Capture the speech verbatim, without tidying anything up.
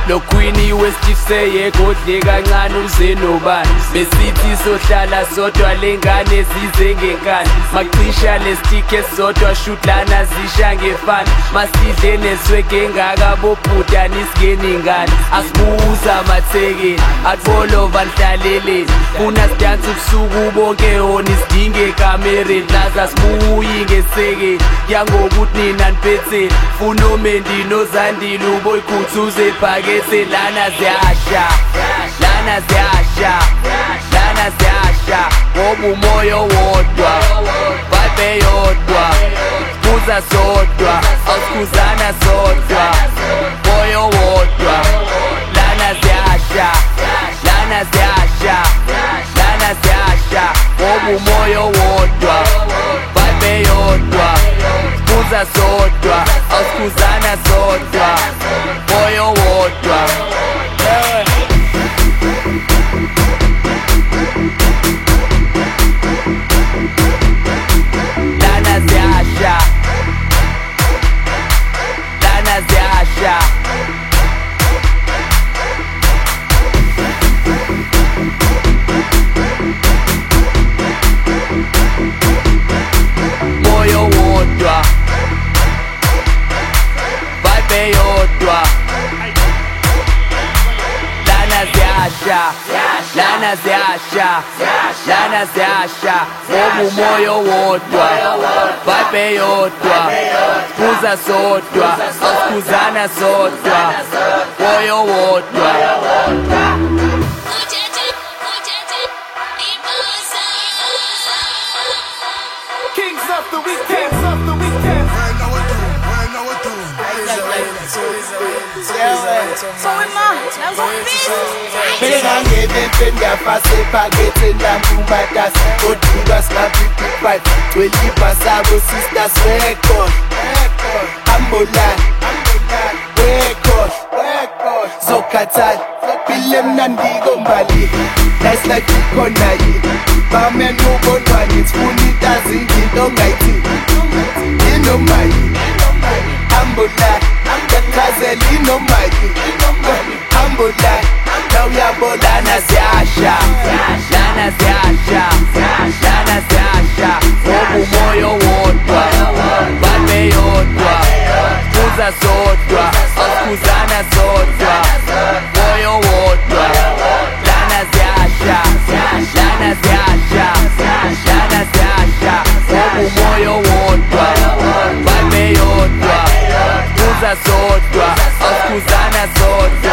lo Queen westifseye kodle kancane uze nobani besithi sohlala sodwa lengane zize ngenkani macisha lestick esodwa shoot lana zisha ngefani masidle nesweke engaka bobhuda nisingeni ngani asibuza amathekeni atbolova nhlaleleni funa sidanse ubusuku bonke hona isidinge kamereni laza sibuyi ngesekeni yangokuthi nina niphethe funa omendi nozandile uboyikhuthuze phakethe lana ziyasha lana ziyasha lana ziyasha ngoba umoya wodwa vibe yodwa kuza sodwa awusikuzana sodwa moya wodwa lana ziyasha lana ziyasha lana ziyasha ngoba umoya wodwa vibe yodwa kuza sodwa awusikuzana sodwa moya wodwa lana ziyasha lana ziyasha moya wodwa vibe yodwa lana ziyasha lana ziyasha lana ziyasha ngoba umoya wodwa vibe yodwa kuza sodwa awusikuzana sodwa moya wodwa Kings of the weekend, of the weekend. Right now we're doing, right now we're doing. So we march, now go peace. Mina ngebe ngiyafase phakethe lambumatas odinga snappy fight twelipa sabo sisters record ambola record record zokhathal bile mnandi kombali nice like ikhona yi bamen ubonwani sifuna itazi into ongayithi inomayi ambola amkhathazela inomayi ambola lana ziyasha lana ziyasha lana ziyasha ngoba umoya wodwa vibe yodwa kuza sodwa awusikuzana sodwa moya wodwa lana ziyasha lana ziyasha lana ziyasha ngoba umoya wodwa vibe yodwa kuza sodwa awusikuzana sodwa